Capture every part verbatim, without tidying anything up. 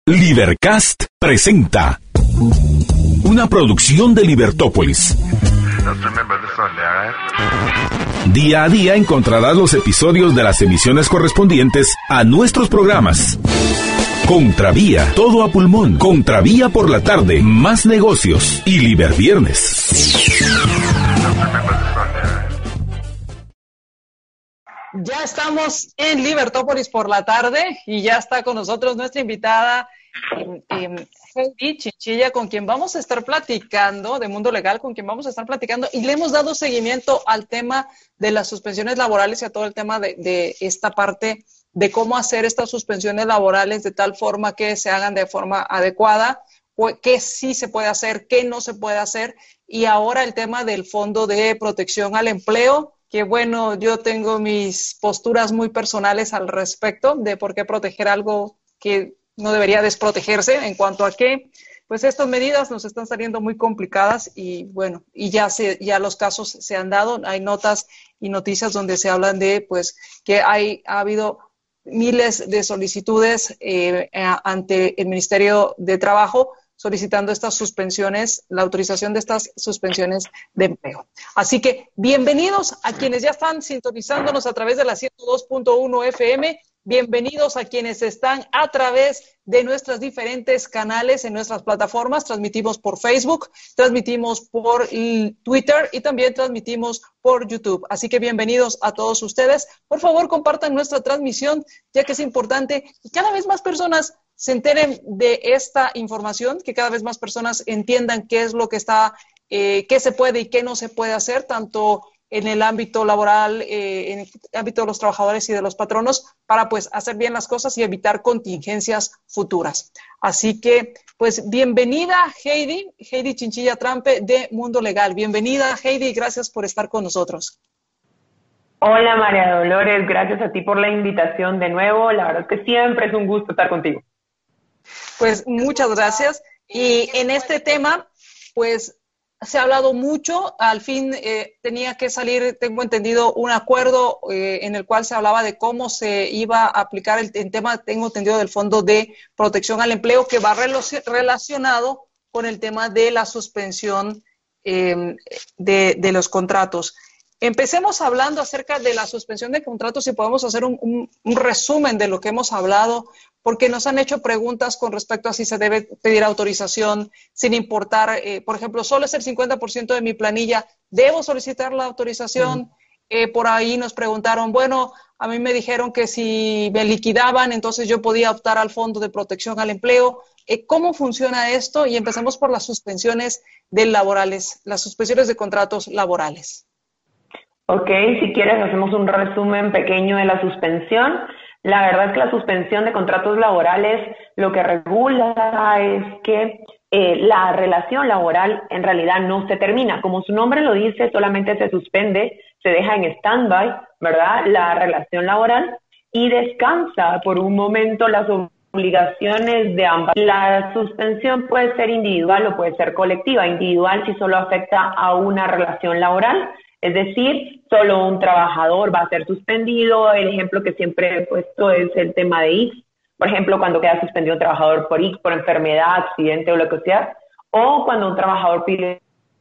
Libercast presenta una producción de Libertópolis. Día a día encontrarás los episodios de las emisiones correspondientes a nuestros programas. Contravía, todo a pulmón. Contravía por la tarde, más negocios y Liberviernes. Ya estamos en Libertópolis por la tarde y ya está con nosotros nuestra invitada eh, eh, Heidi Chinchilla, con quien vamos a estar platicando, de Mundo Legal, con quien vamos a estar platicando, y le hemos dado seguimiento al tema de las suspensiones laborales y a todo el tema de, de esta parte de cómo hacer estas suspensiones laborales de tal forma que se hagan de forma adecuada, qué sí se puede hacer, qué no se puede hacer, y ahora el tema del Fondo de Protección al Empleo, que bueno, yo tengo mis posturas muy personales al respecto de por qué proteger algo que no debería desprotegerse, en cuanto a que pues estas medidas nos están saliendo muy complicadas y bueno, y ya se, ya los casos se han dado, hay notas y noticias donde se hablan de pues que hay, ha habido miles de solicitudes eh, ante el Ministerio de Trabajo solicitando estas suspensiones, la autorización de estas suspensiones de empleo. Así que bienvenidos a quienes ya están sintonizándonos a través de la ciento dos punto uno F M, bienvenidos a quienes están a través de nuestros diferentes canales en nuestras plataformas, transmitimos por Facebook, transmitimos por Twitter y también transmitimos por YouTube. Así que bienvenidos a todos ustedes. Por favor, compartan nuestra transmisión, ya que es importante que cada vez más personas se enteren de esta información, que cada vez más personas entiendan qué es lo que está, eh, qué se puede y qué no se puede hacer, tanto en el ámbito laboral, eh, en el ámbito de los trabajadores y de los patronos, para pues hacer bien las cosas y evitar contingencias futuras. Así que, pues, bienvenida Heidi, Heidi Chinchilla Trampe de Mundo Legal. Bienvenida Heidi, gracias por estar con nosotros. Hola María Dolores, gracias a ti por la invitación de nuevo. La verdad es que siempre es un gusto estar contigo. Pues muchas gracias. Y en este tema, pues se ha hablado mucho. Al fin eh, tenía que salir, tengo entendido, un acuerdo eh, en el cual se hablaba de cómo se iba a aplicar el, el tema, tengo entendido, del Fondo de Protección al Empleo, que va relacionado con el tema de la suspensión eh, de, de los contratos. Empecemos hablando acerca de la suspensión de contratos y podemos hacer un, un, un resumen de lo que hemos hablado, porque nos han hecho preguntas con respecto a si se debe pedir autorización sin importar, eh, por ejemplo, solo es el cincuenta por ciento de mi planilla, ¿debo solicitar la autorización? Mm. Eh, por ahí nos preguntaron, bueno, a mí me dijeron que si me liquidaban, entonces yo podía optar al Fondo de Protección al Empleo. Eh, ¿Cómo funciona esto? Y empezamos por las suspensiones de laborales, las suspensiones de contratos laborales. Ok, si quieres hacemos un resumen pequeño de la suspensión. La verdad es que la suspensión de contratos laborales lo que regula es que eh, la relación laboral en realidad no se termina. Como su nombre lo dice, solamente se suspende, se deja en stand-by, ¿verdad?, la relación laboral y descansa por un momento las obligaciones de ambas. La suspensión puede ser individual o puede ser colectiva. Individual si solo afecta a una relación laboral. Es decir, solo un trabajador va a ser suspendido. El ejemplo que siempre he puesto es el tema de X. Por ejemplo, cuando queda suspendido un trabajador por X, por enfermedad, accidente o lo que sea, o cuando un trabajador pide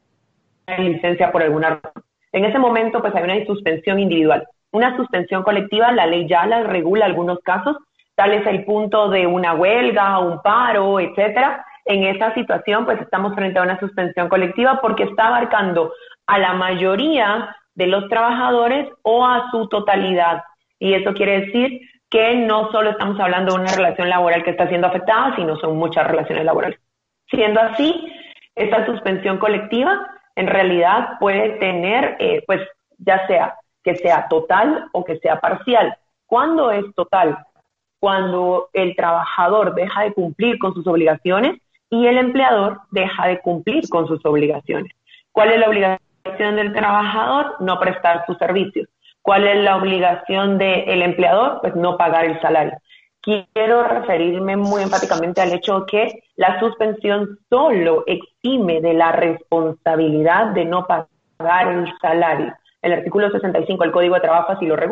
licencia por alguna razón. En ese momento, pues hay una suspensión individual. Una suspensión colectiva, la ley ya la regula algunos casos, tal es el punto de una huelga, un paro, etcétera. En esa situación, pues estamos frente a una suspensión colectiva porque está abarcando a la mayoría de los trabajadores o a su totalidad. Y eso quiere decir que no solo estamos hablando de una relación laboral que está siendo afectada, sino son muchas relaciones laborales. Siendo así, esta suspensión colectiva en realidad puede tener, eh, pues ya sea que sea total o que sea parcial. ¿Cuándo es total? Cuando el trabajador deja de cumplir con sus obligaciones y el empleador deja de cumplir con sus obligaciones. ¿Cuál es la obligación del trabajador? No prestar sus servicios. ¿Cuál es la obligación del empleador? Pues no pagar el salario. Quiero referirme muy enfáticamente al hecho de que la suspensión solo exime de la responsabilidad de no pagar el salario. El artículo sesenta y cinco del Código de Trabajo así lo regula.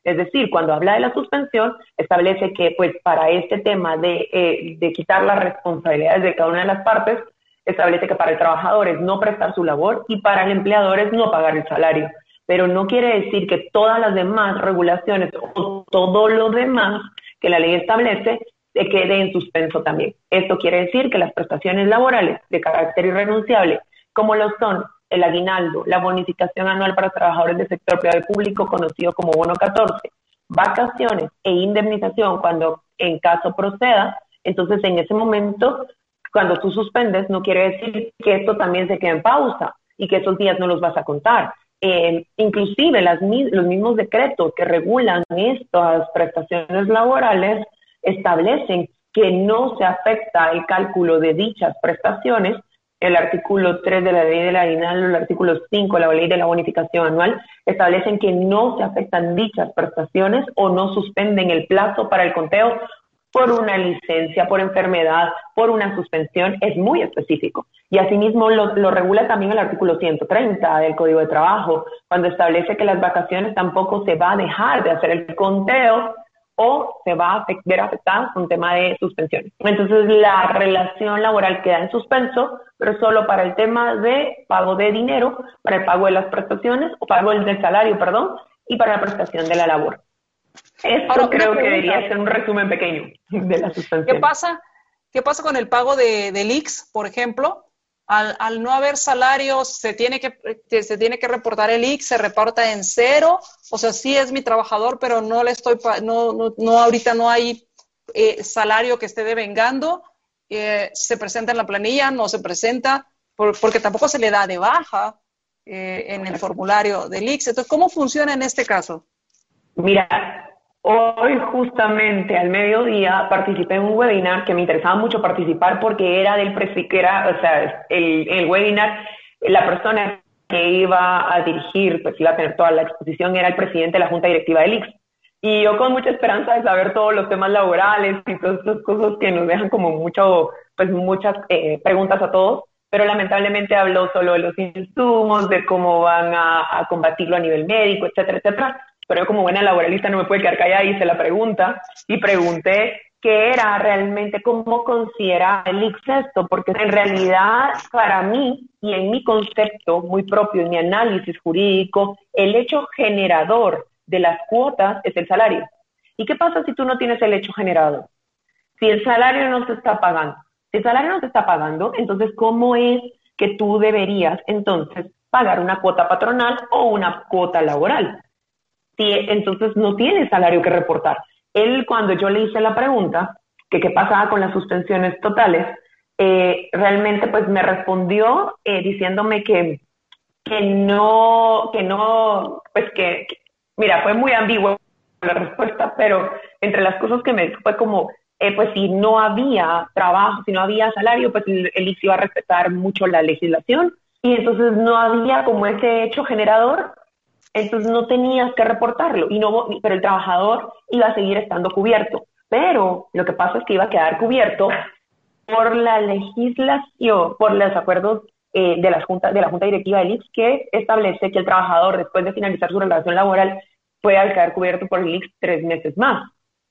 Es decir, cuando habla de la suspensión, establece que pues para este tema de, eh, de quitar las responsabilidades de cada una de las partes, establece que para el trabajador es no prestar su labor y para el empleador es no pagar el salario. Pero no quiere decir que todas las demás regulaciones o todo lo demás que la ley establece se quede en suspenso también. Esto quiere decir que las prestaciones laborales de carácter irrenunciable, como lo son el aguinaldo, la bonificación anual para trabajadores del sector privado y público, conocido como bono catorce, vacaciones e indemnización cuando en caso proceda, entonces en ese momento, cuando tú suspendes, no quiere decir que esto también se quede en pausa y que esos días no los vas a contar. Eh, inclusive las, los mismos decretos que regulan estas prestaciones laborales establecen que no se afecta el cálculo de dichas prestaciones. El artículo tres de la ley del aguinaldo, el artículo cinco de la ley de la bonificación anual, establecen que no se afectan dichas prestaciones o no suspenden el plazo para el conteo por una licencia, por enfermedad, por una suspensión. Es muy específico. Y asimismo lo, lo regula también el artículo ciento treinta del Código de Trabajo, cuando establece que las vacaciones tampoco se va a dejar de hacer el conteo o se va a ver afectada con tema de suspensión. Entonces la relación laboral queda en suspenso, pero solo para el tema de pago de dinero, para el pago de las prestaciones, o pago del salario, perdón, y para la prestación de la labor. Esto Ahora, creo que debería ser un resumen pequeño de la suspensión. ¿Qué pasa, qué pasa con el pago de, del I X S, por ejemplo? Al, al no haber salarios, se tiene que se tiene que reportar el I X S, se reporta en cero, o sea, sí es mi trabajador, pero no le estoy, no, no, no ahorita no hay eh, salario que esté devengando, eh, se presenta en la planilla, no se presenta, por, porque tampoco se le da de baja eh, en el formulario del I X S. Entonces, ¿cómo funciona en este caso? Mira, hoy justamente al mediodía participé en un webinar que me interesaba mucho participar porque era del que era, o sea, el, el webinar, la persona que iba a dirigir, pues iba a tener toda la exposición, era el presidente de la Junta Directiva del I X S. Y yo con mucha esperanza de saber todos los temas laborales y todas estas cosas que nos dejan como mucho, pues muchas eh, preguntas a todos, pero lamentablemente habló solo de los insumos, de cómo van a, a combatirlo a nivel médico, etcétera, etcétera. Pero yo como buena laboralista no me puede quedar callada, hice la pregunta y pregunté qué era realmente, cómo considera el I X S esto, porque en realidad para mí y en mi concepto muy propio, en mi análisis jurídico, el hecho generador de las cuotas es el salario. ¿Y qué pasa si tú no tienes el hecho generador? Si el salario no se está pagando. Si el salario no se está pagando, entonces ¿cómo es que tú deberías entonces pagar una cuota patronal o una cuota laboral? Si entonces no tiene salario que reportar. Él, cuando yo le hice la pregunta, que qué pasaba con las suspensiones totales, eh, realmente pues me respondió eh, diciéndome que, que no, que no, pues que, que, mira, fue muy ambigua la respuesta, pero entre las cosas que me dijo fue como, eh, pues si no había trabajo, si no había salario, pues el, el I C S iba a respetar mucho la legislación, y entonces no había como ese hecho generador. Entonces no tenías que reportarlo, y no, pero el trabajador iba a seguir estando cubierto. Pero lo que pasa es que iba a quedar cubierto por la legislación, por los acuerdos eh, de, la junta, de la Junta Directiva del I X S, que establece que el trabajador, después de finalizar su relación laboral, puede quedar cubierto por el I X S tres meses más,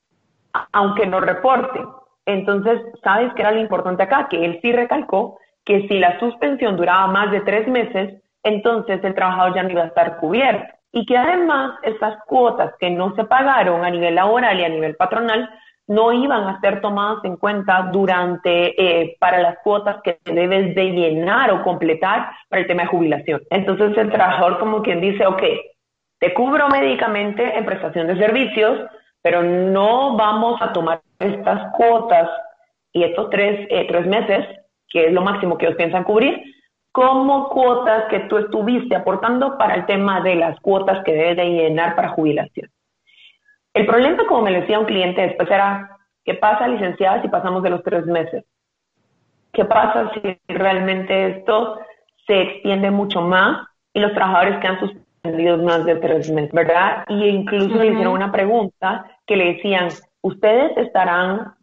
aunque no reporte. Entonces, ¿sabes qué era lo importante acá? Que él sí recalcó que si la suspensión duraba más de tres meses, entonces el trabajador ya no iba a estar cubierto. Y que además estas cuotas que no se pagaron a nivel laboral y a nivel patronal no iban a ser tomadas en cuenta durante, eh, para las cuotas que debes de llenar o completar para el tema de jubilación. Entonces el trabajador como quien dice, ok, te cubro médicamente en prestación de servicios, pero no vamos a tomar estas cuotas y estos tres, eh, tres meses, que es lo máximo que ellos piensan cubrir, como cuotas que tú estuviste aportando para el tema de las cuotas que debes de llenar para jubilación. El problema, como me lo decía un cliente después, era, ¿qué pasa, licenciada, si pasamos de los tres meses? ¿Qué pasa si realmente esto se extiende mucho más y los trabajadores quedan suspendidos más de tres meses, verdad? Y incluso uh-huh. le hicieron una pregunta que le decían, ¿ustedes estarán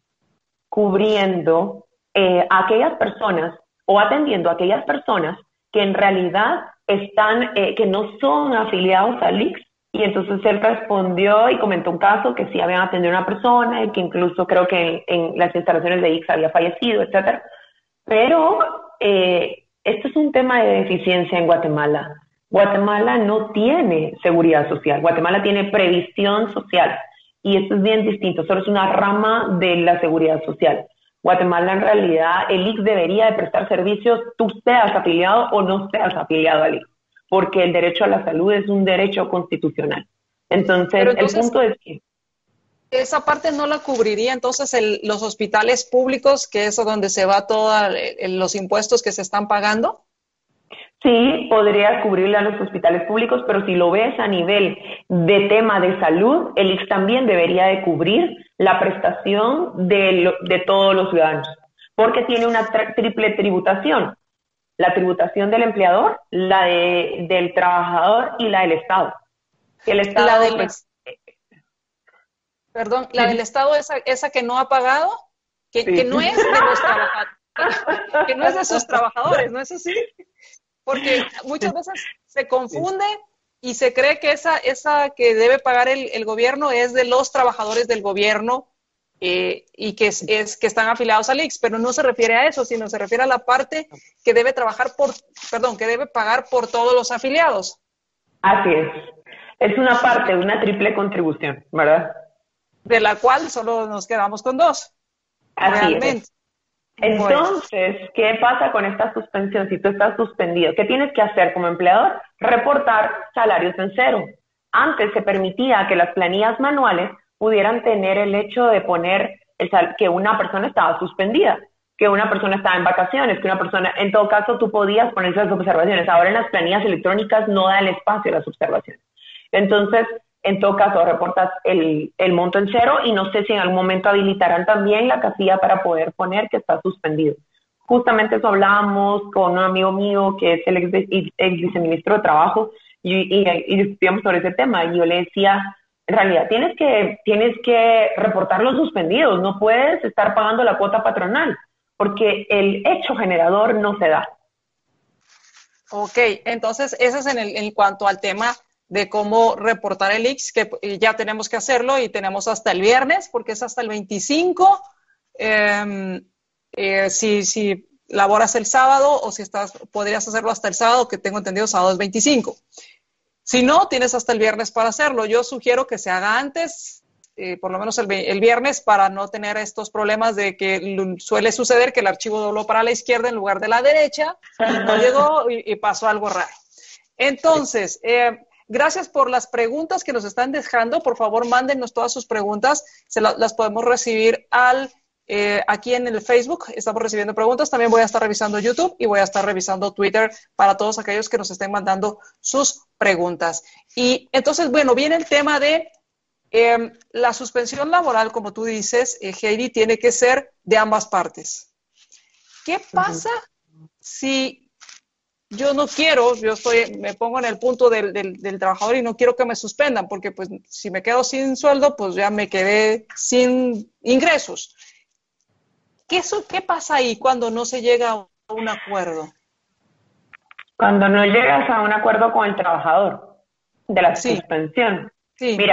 cubriendo eh, a aquellas personas o atendiendo a aquellas personas que en realidad están, eh, que no son afiliados al I X S? Y entonces él respondió y comentó un caso que sí habían atendido a una persona y que incluso creo que en, en las instalaciones de I C S había fallecido, etcétera. Pero eh, esto es un tema de deficiencia en Guatemala. Guatemala no tiene seguridad social, Guatemala tiene previsión social y esto es bien distinto, solo es una rama de la seguridad social. Guatemala en realidad, el I C S debería de prestar servicios, tú seas afiliado o no seas afiliado al I C S, porque el derecho a la salud es un derecho constitucional. Entonces, entonces el punto es que esa parte no la cubriría entonces el, los hospitales públicos, que es donde se va todos los impuestos que se están pagando. Sí, podría cubrirle a los hospitales públicos, pero si lo ves a nivel de tema de salud, el I C S también debería de cubrir la prestación de, lo, de todos los ciudadanos, porque tiene una triple tributación, la tributación del empleador, la de, del trabajador y la del Estado. El Estado la del, pues, perdón, la del Estado, esa, esa que no ha pagado, que, sí. que no es de los trabajadores, que no es de sus trabajadores, ¿no es así? Porque muchas veces se confunde y se cree que esa, esa que debe pagar el, el gobierno es de los trabajadores del gobierno eh, y que, es, es, que están afiliados al I C S, pero no se refiere a eso, sino se refiere a la parte que debe trabajar por, perdón, que debe pagar por todos los afiliados. Así es. Es una parte, una triple contribución, ¿verdad? De la cual solo nos quedamos con dos. Así realmente. Es. Entonces, ¿qué pasa con esta suspensión? Si tú estás suspendido, ¿qué tienes que hacer como empleador? Reportar salarios en cero. Antes se permitía que las planillas manuales pudieran tener el hecho de poner el sal- que una persona estaba suspendida, que una persona estaba en vacaciones, que una persona, en todo caso, tú podías poner esas observaciones. Ahora en las planillas electrónicas no da el espacio a las observaciones. Entonces, en todo caso, reportas el, el monto en cero y no sé si en algún momento habilitarán también la casilla para poder poner que está suspendido. Justamente eso hablábamos con un amigo mío que es el ex, ex viceministro de Trabajo y, y, y discutíamos sobre ese tema y yo le decía, en realidad tienes que, tienes que reportar los suspendidos, no puedes estar pagando la cuota patronal porque el hecho generador no se da. Ok, entonces eso es en, el, en cuanto al tema de cómo reportar el I C S, que ya tenemos que hacerlo y tenemos hasta el viernes, porque es hasta el veinticinco. Eh, eh, si, si laboras el sábado o si estás, podrías hacerlo hasta el sábado, que tengo entendido sábado es veinticinco. Si no, tienes hasta el viernes para hacerlo. Yo sugiero que se haga antes, eh, por lo menos el, el viernes, para no tener estos problemas de que suele suceder que el archivo dobló para la izquierda en lugar de la derecha, y no llegó y, y pasó algo raro. Entonces, eh, gracias por las preguntas que nos están dejando. Por favor, mándennos todas sus preguntas. Se la, las podemos recibir al, eh, aquí en el Facebook. Estamos recibiendo preguntas. También voy a estar revisando YouTube y voy a estar revisando Twitter para todos aquellos que nos estén mandando sus preguntas. Y entonces, bueno, viene el tema de eh, la suspensión laboral, como tú dices, eh, Heidi, tiene que ser de ambas partes. ¿Qué pasa uh-huh. si yo no quiero, yo estoy, me pongo en el punto del, del, del trabajador y no quiero que me suspendan, porque pues si me quedo sin sueldo, pues ya me quedé sin ingresos? ¿Qué, eso, qué pasa ahí cuando no se llega a un acuerdo? Cuando no llegas a un acuerdo con el trabajador de la sí. suspensión. Sí. Mira,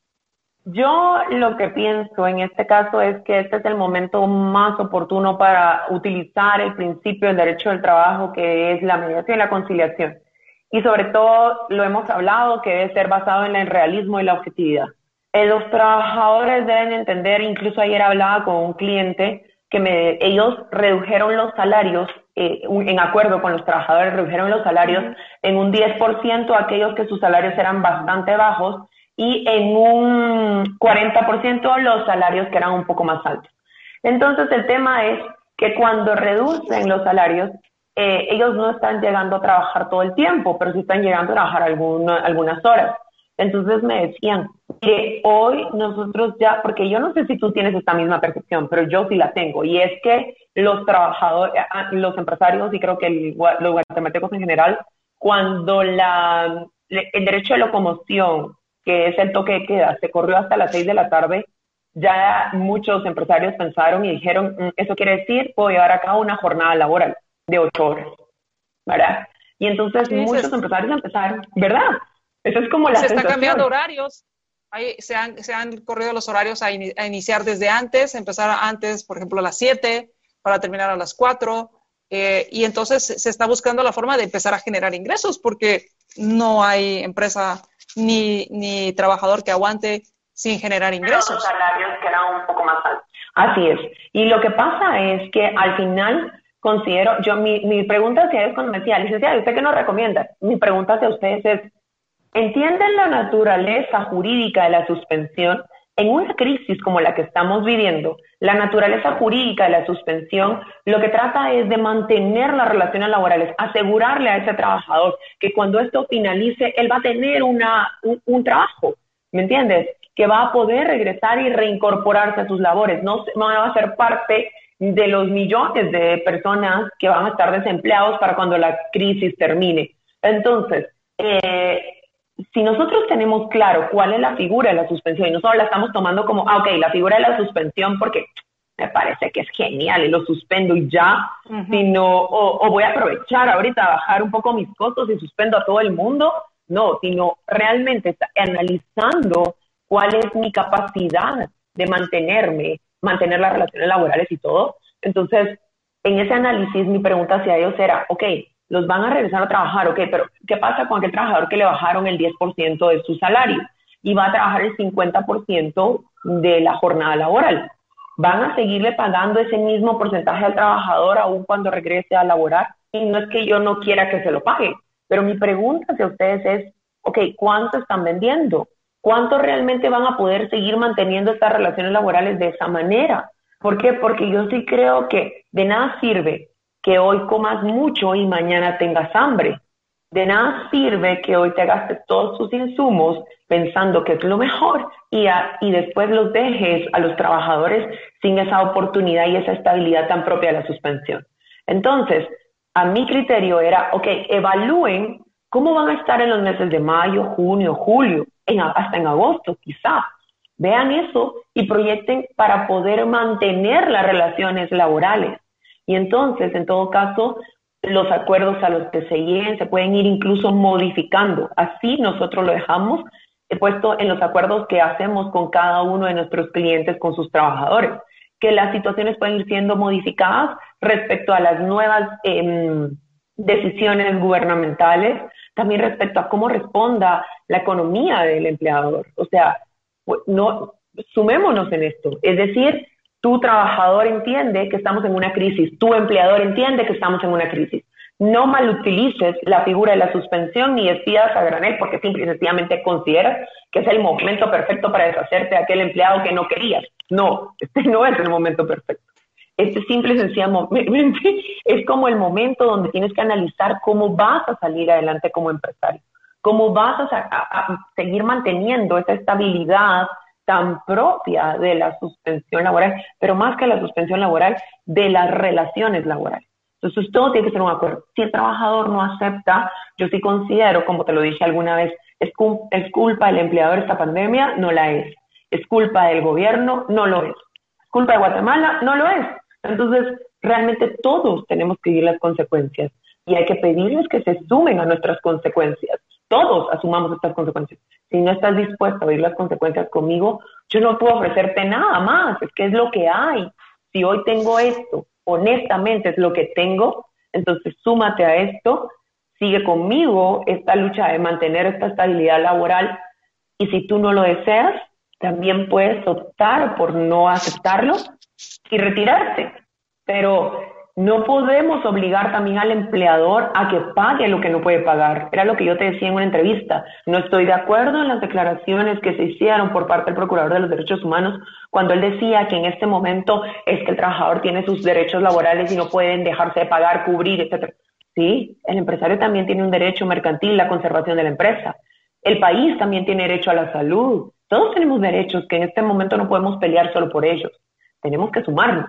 yo lo que pienso en este caso es que este es el momento más oportuno para utilizar el principio del derecho del trabajo, que es la mediación y la conciliación. Y sobre todo, lo hemos hablado, que debe ser basado en el realismo y la objetividad. Eh, los trabajadores deben entender, incluso ayer hablaba con un cliente, que me, ellos redujeron los salarios, eh, en acuerdo con los trabajadores, redujeron los salarios en un diez por ciento a aquellos que sus salarios eran bastante bajos, y en un cuarenta por ciento los salarios que eran un poco más altos. Entonces el tema es que cuando reducen los salarios, eh, ellos no están llegando a trabajar todo el tiempo, pero sí están llegando a trabajar alguna, algunas horas. Entonces me decían que hoy nosotros ya, porque yo no sé si tú tienes esta misma percepción, pero yo sí la tengo, y es que los trabajadores, los empresarios y creo que el, los guatemaltecos en general, cuando la, el derecho de locomoción, que es el toque de queda, se corrió hasta las seis de la tarde, ya muchos empresarios pensaron y dijeron, eso quiere decir, puedo llevar a cabo una jornada laboral de ocho horas, ¿verdad? Y entonces sí, muchos sí. empresarios empezaron, ¿verdad? Esa es como la Se sensación. están cambiando horarios. Ahí se han, se han corrido los horarios a, in, a iniciar desde antes, empezar antes, por ejemplo, a las siete para terminar a las cuatro. Eh, y entonces se está buscando la forma de empezar a generar ingresos porque no hay empresa ni, ni trabajador que aguante sin generar ingresos. Los salarios que eran un poco más altos. Así es. Y lo que pasa es que al final considero, yo mi, mi pregunta hacia ellos cuando me decía, licenciada, ¿usted qué nos recomienda? Mi pregunta hacia ustedes es, ¿entienden la naturaleza jurídica de la suspensión? En una crisis como la que estamos viviendo, la naturaleza jurídica de la suspensión lo que trata es de mantener las relaciones laborales, asegurarle a ese trabajador que cuando esto finalice, él va a tener una, un, un trabajo, ¿me entiendes? Que va a poder regresar y reincorporarse a sus labores, no, no va a ser parte de los millones de personas que van a estar desempleados para cuando la crisis termine. Entonces, eh, si nosotros tenemos claro cuál es la figura de la suspensión y nosotros la estamos tomando como, ah, ok, la figura de la suspensión porque me parece que es genial y lo suspendo y ya, uh-huh. sino, o, o voy a aprovechar ahorita a bajar un poco mis costos y suspendo a todo el mundo, no, sino realmente está analizando cuál es mi capacidad de mantenerme, mantener las relaciones laborales y todo. Entonces, en ese análisis mi pregunta hacia ellos era, ok, los van a regresar a trabajar, ok, pero ¿qué pasa con aquel trabajador que le bajaron el diez por ciento de su salario y va a trabajar el cincuenta por ciento de la jornada laboral? ¿Van a seguirle pagando ese mismo porcentaje al trabajador aún cuando regrese a laborar? Y no es que yo no quiera que se lo pague, pero mi pregunta hacia ustedes es, ok, ¿cuánto están vendiendo? ¿Cuánto realmente van a poder seguir manteniendo estas relaciones laborales de esa manera? ¿Por qué? Porque yo sí creo que de nada sirve que hoy comas mucho y mañana tengas hambre. De nada sirve que hoy te gastes todos tus insumos pensando que es lo mejor y, a, y después los dejes a los trabajadores sin esa oportunidad y esa estabilidad tan propia de la suspensión. Entonces, a mi criterio era, ok, evalúen cómo van a estar en los meses de mayo, junio, julio, en, hasta en agosto quizá. Vean eso y proyecten para poder mantener las relaciones laborales. Y entonces, en todo caso, los acuerdos a los que se lleguen se pueden ir incluso modificando. Así nosotros lo dejamos puesto en los acuerdos que hacemos con cada uno de nuestros clientes, con sus trabajadores, que las situaciones pueden ir siendo modificadas respecto a las nuevas eh, decisiones gubernamentales, también respecto a cómo responda la economía del empleador. O sea, no, sumémonos en esto. Es decir, tu trabajador entiende que estamos en una crisis, tu empleador entiende que estamos en una crisis. No malutilices la figura de la suspensión ni despidas a granel porque simple y sencillamente consideras que es el momento perfecto para deshacerte de aquel empleado que no querías. No, este no es el momento perfecto. Este simple y sencillamente es como el momento donde tienes que analizar cómo vas a salir adelante como empresario, cómo vas a, a, a seguir manteniendo esa estabilidad tan propia de la suspensión laboral, pero más que la suspensión laboral, de las relaciones laborales. Entonces, todo tiene que ser un acuerdo. Si el trabajador no acepta, yo sí considero, como te lo dije alguna vez, es, cu- es culpa del empleador esta pandemia, no la es. Es culpa del gobierno, no lo es. Es culpa de Guatemala, no lo es. Entonces, realmente todos tenemos que vivir las consecuencias y hay que pedirles que se sumen a nuestras consecuencias. Todos asumamos estas consecuencias. Si no estás dispuesto a vivir las consecuencias conmigo, yo no puedo ofrecerte nada más. Es que es lo que hay. Si hoy tengo esto, honestamente es lo que tengo, entonces súmate a esto, sigue conmigo esta lucha de mantener esta estabilidad laboral y si tú no lo deseas, también puedes optar por no aceptarlo y retirarte. Pero no podemos obligar también al empleador a que pague lo que no puede pagar. Era lo que yo te decía en una entrevista. No estoy de acuerdo en las declaraciones que se hicieron por parte del Procurador de los Derechos Humanos cuando él decía que en este momento es que el trabajador tiene sus derechos laborales y no pueden dejarse de pagar, cubrir, etcétera. Sí, el empresario también tiene un derecho mercantil, la conservación de la empresa. El país también tiene derecho a la salud. Todos tenemos derechos que en este momento no podemos pelear solo por ellos. Tenemos que sumarnos.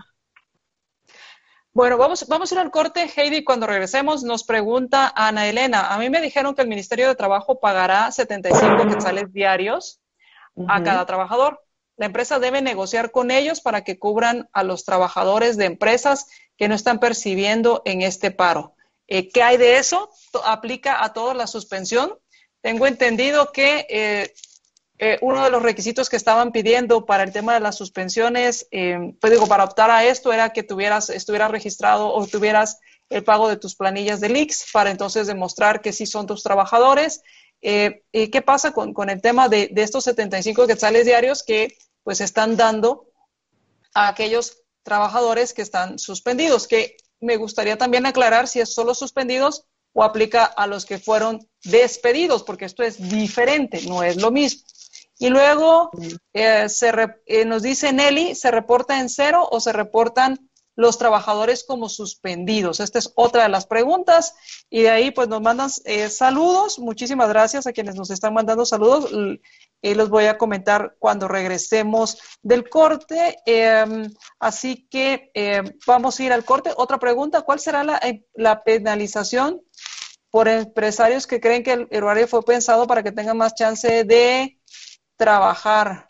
Bueno, vamos, vamos a ir al corte, Heidi. Cuando regresemos nos pregunta Ana Elena. A mí me dijeron que el Ministerio de Trabajo pagará setenta y cinco quetzales diarios uh-huh. a cada trabajador. La empresa debe negociar con ellos para que cubran a los trabajadores de empresas que no están percibiendo en este paro. Eh, ¿Qué hay de eso? ¿Aplica a todos la suspensión? tengo entendido que eh, eh, uno de los requisitos que estaban pidiendo para el tema de las suspensiones, eh, pues digo, para optar a esto era que tuvieras, estuvieras registrado o tuvieras el pago de tus planillas del I X S para entonces demostrar que sí son tus trabajadores. Eh, ¿y qué pasa con, con el tema de, de estos setenta y cinco quetzales diarios que pues están dando a aquellos trabajadores que están suspendidos? Que me gustaría también aclarar si es solo suspendidos o aplica a los que fueron despedidos, porque esto es diferente, no es lo mismo. Y luego eh, se re, eh, nos dice Nelly, ¿se reporta en cero o se reportan los trabajadores como suspendidos? Esta es otra de las preguntas. Y de ahí pues nos mandan eh, saludos. Muchísimas gracias a quienes nos están mandando saludos. Y los voy a comentar cuando regresemos del corte. Eh, así que eh, vamos a ir al corte. Otra pregunta, ¿cuál será la, la penalización por empresarios que creen que el, el horario fue pensado para que tengan más chance de trabajar?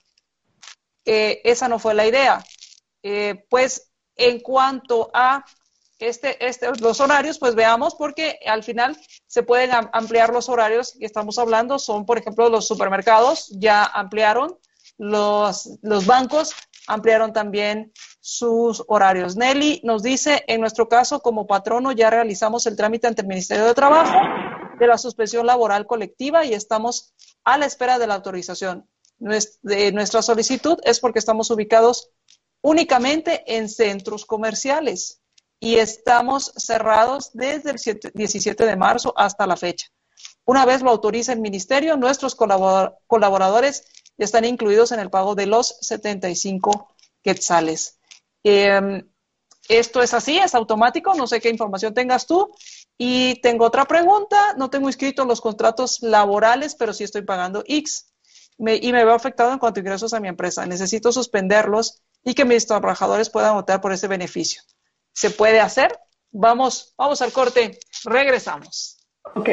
Eh, esa no fue la idea. Eh, pues en cuanto a este, este, los horarios, pues veamos, porque al final se pueden ampliar los horarios que estamos hablando. Son, por ejemplo, los supermercados ya ampliaron, los, los bancos ampliaron también sus horarios. Nelly nos dice, en nuestro caso, como patrono, ya realizamos el trámite ante el Ministerio de Trabajo de la suspensión laboral colectiva y estamos a la espera de la autorización. Nuestra solicitud es porque estamos ubicados únicamente en centros comerciales y estamos cerrados desde el diecisiete de marzo hasta la fecha. Una vez lo autoriza el ministerio, nuestros colabor- colaboradores están incluidos en el pago de los setenta y cinco quetzales. Eh, esto es así, es automático, no sé qué información tengas tú. Y tengo otra pregunta, no tengo inscrito los contratos laborales, pero sí estoy pagando I X S. Me, y me veo afectado en cuanto a ingresos a mi empresa. Necesito suspenderlos y que mis trabajadores puedan optar por ese beneficio. ¿Se puede hacer? Vamos, vamos al corte. Regresamos. Ok.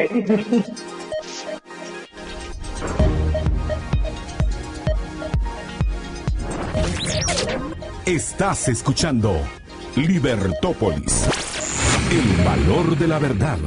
Estás escuchando Libertópolis, el valor de la verdad.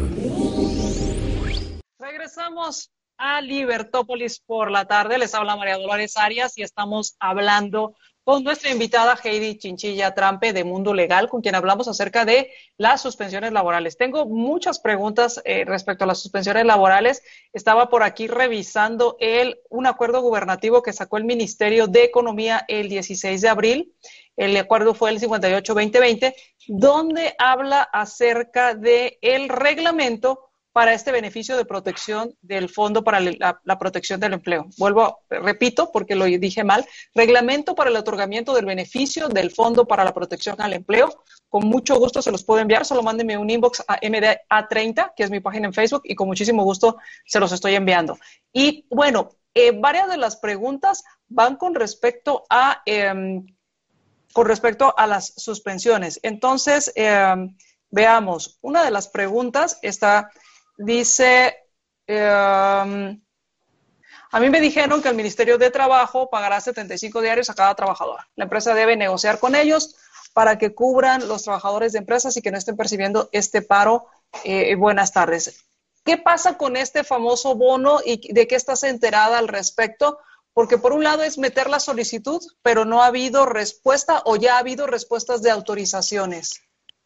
Regresamos a Libertópolis por la tarde. Les habla María Dolores Arias y estamos hablando con nuestra invitada Heidi Chinchilla Trampe de Mundo Legal, con quien hablamos acerca de las suspensiones laborales. Tengo muchas preguntas eh, respecto a las suspensiones laborales. Estaba por aquí revisando el, un acuerdo gubernativo que sacó el Ministerio de Economía el dieciséis de abril. El acuerdo fue el cincuenta y ocho veinte veinte, donde habla acerca del reglamento para este beneficio de protección del Fondo para la, la Protección del Empleo. Vuelvo, repito, porque lo dije mal, reglamento para el otorgamiento del beneficio del Fondo para la Protección al Empleo. Con mucho gusto se los puedo enviar, solo mándenme un inbox a M D A treinta, que es mi página en Facebook, y con muchísimo gusto se los estoy enviando. Y bueno, eh, varias de las preguntas van con respecto a, eh, con respecto a las suspensiones. Entonces, eh, veamos, una de las preguntas está... Dice, eh, a mí me dijeron que el Ministerio de Trabajo pagará setenta y cinco diarios a cada trabajador. La empresa debe negociar con ellos para que cubran los trabajadores de empresas y que no estén percibiendo este paro. Eh, buenas tardes. ¿Qué pasa con este famoso bono y de qué estás enterada al respecto? Porque por un lado es meter la solicitud, pero no ha habido respuesta o ya ha habido respuestas de autorizaciones.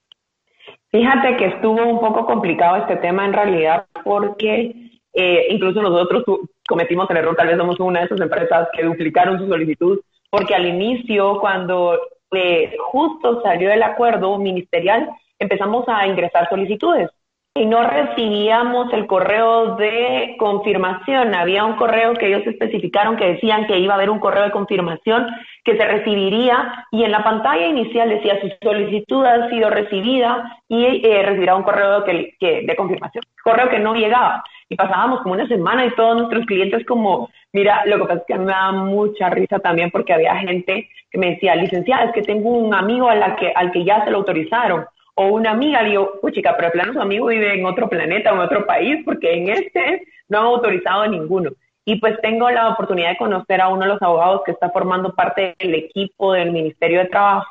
Fíjate que estuvo un poco complicado este tema en realidad porque eh, incluso nosotros cometimos el error, tal vez somos una de esas empresas que duplicaron su solicitud, porque al inicio, cuando eh, justo salió el acuerdo ministerial, empezamos a ingresar solicitudes y no recibíamos el correo de confirmación. Había un correo que ellos especificaron que decían que iba a haber un correo de confirmación que se recibiría y en la pantalla inicial decía su solicitud ha sido recibida y eh, recibirá un correo que, que, de confirmación. Correo que no llegaba y pasábamos como una semana y todos nuestros clientes como, mira, lo que pasa es que a mí me da mucha risa también porque había gente que me decía, licenciada, es que tengo un amigo a la que, al que ya se lo autorizaron. O una amiga, le digo, uy chica, pero de plano su amigo vive en otro planeta o en otro país, porque en este no han autorizado a ninguno. Y pues tengo la oportunidad de conocer a uno de los abogados que está formando parte del equipo del Ministerio de Trabajo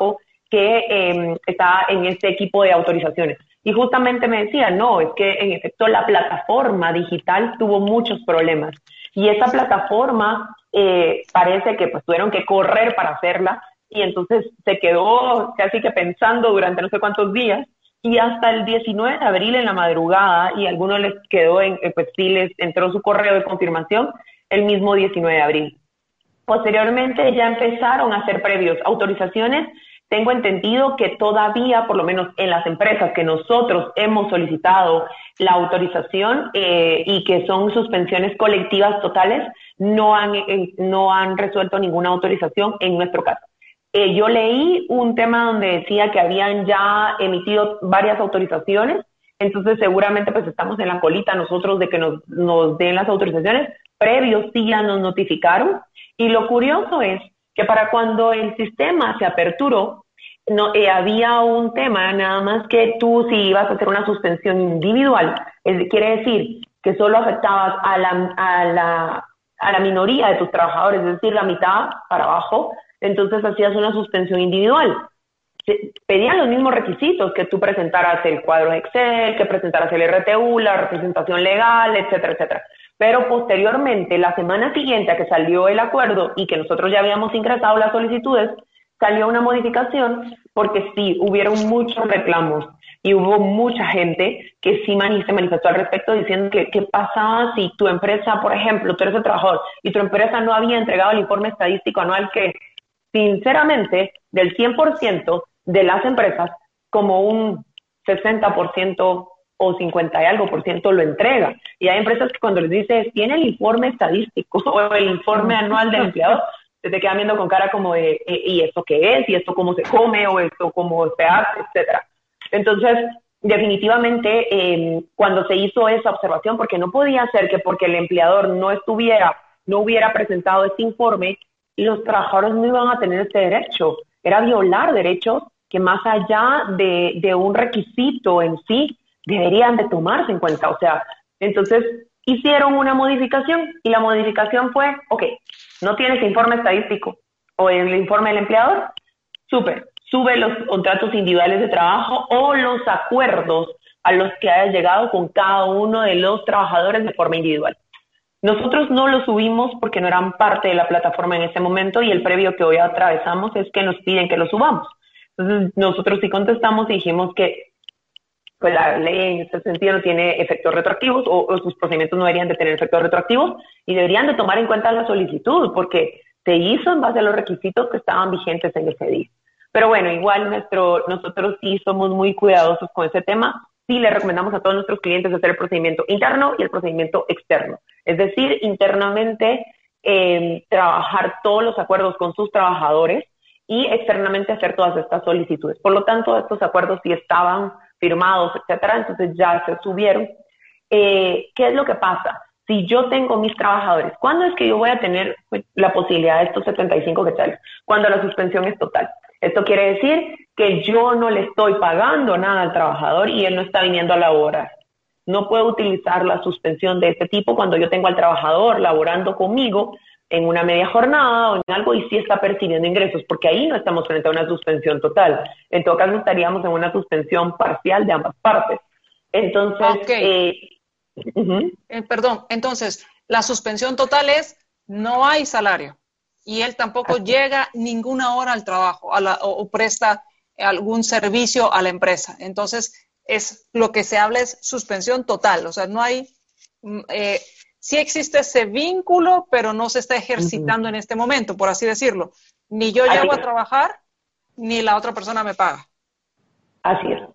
que eh, está en este equipo de autorizaciones. Y justamente me decía, no, es que en efecto la plataforma digital tuvo muchos problemas. Y esa plataforma eh, parece que pues tuvieron que correr para hacerla y entonces se quedó casi que pensando durante no sé cuántos días y hasta el diecinueve de abril en la madrugada, y a algunos les quedó, en, pues sí les entró su correo de confirmación el mismo diecinueve de abril. Posteriormente ya empezaron a hacer previos autorizaciones. Tengo entendido que todavía, por lo menos en las empresas que nosotros hemos solicitado la autorización eh, y que son suspensiones colectivas totales, no han, eh, no han resuelto ninguna autorización en nuestro caso. Eh, yo leí un tema donde decía que habían ya emitido varias autorizaciones, entonces seguramente pues estamos en la colita nosotros de que nos, nos den las autorizaciones. Previos sí ya nos notificaron, y lo curioso es que para cuando el sistema se aperturó, no, eh, había un tema nada más que tú si ibas a hacer una suspensión individual, es, quiere decir que solo afectabas a la, a, la, a la minoría de tus trabajadores, es decir, la mitad para abajo, entonces hacías una suspensión individual. Pedían los mismos requisitos, que tú presentaras el cuadro de Excel, que presentaras el R T U, la representación legal, etcétera, etcétera. Pero posteriormente, la semana siguiente a que salió el acuerdo y que nosotros ya habíamos ingresado las solicitudes, salió una modificación porque sí, hubieron muchos reclamos y hubo mucha gente que sí se manifestó al respecto diciendo que qué pasaba si tu empresa, por ejemplo, tú eres el trabajador y tu empresa no había entregado el informe estadístico anual que, sinceramente, del cien por ciento de las empresas, como un sesenta por ciento o cincuenta y algo por ciento lo entrega. Y hay empresas que cuando les dices, tiene el informe estadístico o el informe anual del empleado, te quedan viendo con cara como de, ¿y esto qué es? ¿Y esto cómo se come? ¿O esto cómo se hace? Etcétera. Entonces, definitivamente, eh, cuando se hizo esa observación, porque no podía ser que porque el empleador no estuviera, no hubiera presentado este informe, los trabajadores no iban a tener este derecho. Era violar derechos que más allá de, de un requisito en sí, deberían de tomarse en cuenta. O sea, entonces hicieron una modificación y la modificación fue, ok, no tienes informe estadístico o el informe del empleador, súper, sube los contratos individuales de trabajo o los acuerdos a los que hayas llegado con cada uno de los trabajadores de forma individual. Nosotros no lo subimos porque no eran parte de la plataforma en ese momento, y el previo que hoy atravesamos es que nos piden que lo subamos. Entonces nosotros sí contestamos y dijimos que pues la ley en ese sentido no tiene efectos retroactivos, o, o sus procedimientos no deberían de tener efectos retroactivos, y deberían de tomar en cuenta la solicitud porque se hizo en base a los requisitos que estaban vigentes en ese día. Pero bueno, igual nuestro, nosotros sí somos muy cuidadosos con ese tema. Sí le recomendamos a todos nuestros clientes hacer el procedimiento interno y el procedimiento externo. Es decir, internamente eh, trabajar todos los acuerdos con sus trabajadores y externamente hacer todas estas solicitudes. Por lo tanto, estos acuerdos sí estaban firmados, etcétera, entonces ya se subieron. Eh, ¿Qué es lo que pasa? Si yo tengo mis trabajadores, ¿cuándo es que yo voy a tener pues, la posibilidad de estos setenta y cinco quetzales? Cuando la suspensión es total. Esto quiere decir que yo no le estoy pagando nada al trabajador y él no está viniendo a laborar. No puedo utilizar la suspensión de este tipo cuando yo tengo al trabajador laborando conmigo en una media jornada o en algo y sí está percibiendo ingresos, porque ahí no estamos frente a una suspensión total. En todo caso estaríamos en una suspensión parcial de ambas partes. Entonces, okay. eh, uh-huh. eh, perdón, entonces la suspensión total es no hay salario y él tampoco Así. llega ninguna hora al trabajo a la, o, o presta algún servicio a la empresa. Entonces, es lo que se habla es suspensión total, o sea, no hay... Eh, sí existe ese vínculo, pero no se está ejercitando uh-huh. en este momento, por así decirlo. Ni yo llego a trabajar, ni la otra persona me paga. Así es.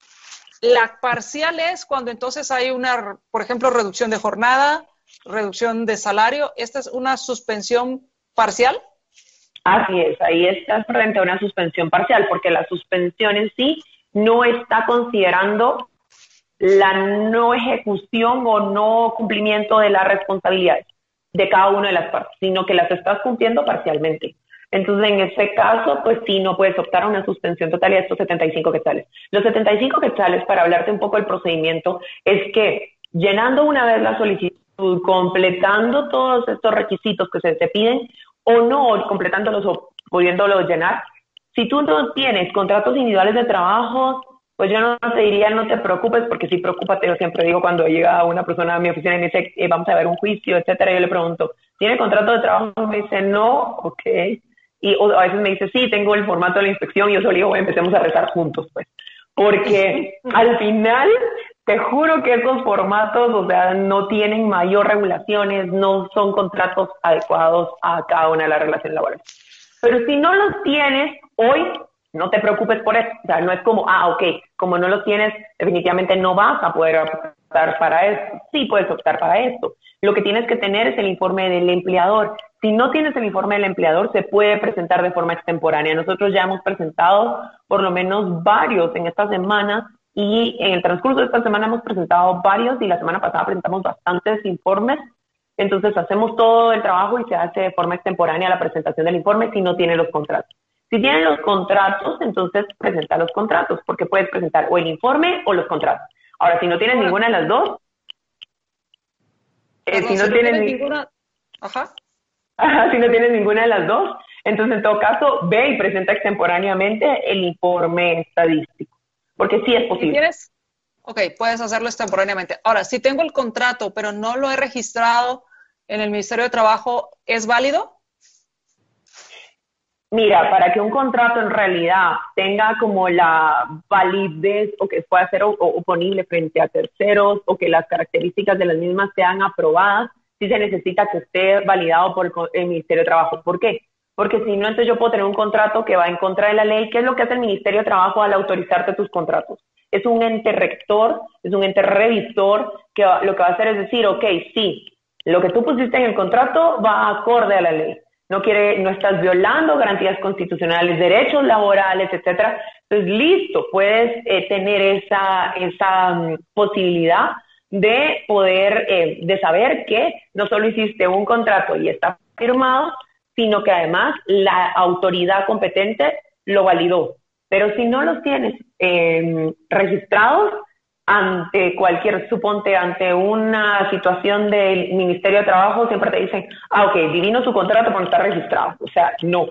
La parcial es cuando entonces hay una, por ejemplo, reducción de jornada, reducción de salario. ¿Esta es una suspensión parcial? Así es, ahí está frente a una suspensión parcial, porque la suspensión en sí no está considerando la no ejecución o no cumplimiento de las responsabilidades de cada una de las partes, sino que las estás cumpliendo parcialmente. Entonces, en ese caso, pues sí, no puedes optar a una suspensión total y a estos setenta y cinco quetzales. Los setenta y cinco quetzales, para hablarte un poco del procedimiento, es que llenando una vez la solicitud, completando todos estos requisitos que se te piden, o no completándolos o pudiéndolos llenar, Si tú no tienes contratos individuales de trabajo, pues yo no te diría no te preocupes, porque sí, preocúpate. Yo siempre digo cuando llega una persona a mi oficina y me dice, eh, vamos a ver un juicio, etcétera, yo le pregunto, ¿tiene contrato de trabajo? Y me dice, no, ok. Y o, a veces me dice, sí, tengo el formato de la inspección, y yo solo digo, bueno, empecemos a rezar juntos, pues. Porque al final, te juro que esos formatos, o sea, no tienen mayor regulaciones, no son contratos adecuados a cada una de las relaciones laborales. Pero si no los tienes hoy, no te preocupes por eso. O sea, no es como, ah, ok, como no los tienes, definitivamente no vas a poder optar para esto. Sí puedes optar para esto. Lo que tienes que tener es el informe del empleador. Si no tienes el informe del empleador, se puede presentar de forma extemporánea. Nosotros ya hemos presentado por lo menos varios en esta semana, y en el transcurso de esta semana hemos presentado varios, y la semana pasada presentamos bastantes informes. Entonces hacemos todo el trabajo y se hace de forma extemporánea la presentación del informe si no tiene los contratos. Si tienen los contratos, entonces presenta los contratos, porque puedes presentar o el informe o los contratos. Ahora, si no tienes ninguna de las dos, eh, Perdón, si no si no tienes tienes ni- ninguna... Ajá. Ajá, si no tienes ninguna de las dos, entonces en todo caso ve y presenta extemporáneamente el informe estadístico, porque sí es Si posible. tienes... Ok, puedes hacerlo extemporáneamente. Ahora, si tengo el contrato, pero no lo he registrado en el Ministerio de Trabajo, ¿es válido? Mira, para que un contrato en realidad tenga como la validez o que pueda ser o- o- oponible frente a terceros, o que las características de las mismas sean aprobadas, sí se necesita que esté validado por el co- el Ministerio de Trabajo. ¿Por qué? Porque si no, entonces yo puedo tener un contrato que va en contra de la ley. ¿Qué es lo que hace el Ministerio de Trabajo al autorizarte tus contratos? Es un ente rector, es un ente revisor, que va- lo que va a hacer es decir, ok, sí, lo que tú pusiste en el contrato va acorde a la ley. No quiere, no estás violando garantías constitucionales, derechos laborales, etcétera. Entonces, listo, puedes eh, tener esa, esa mm, posibilidad de poder, eh, de saber que no solo hiciste un contrato y está firmado, sino que además la autoridad competente lo validó. Pero si no los tienes eh, registrados, ante cualquier, suponte, ante una situación del Ministerio de Trabajo, siempre te dicen, ah, ok, divino su contrato, pero no está registrado. O sea, no.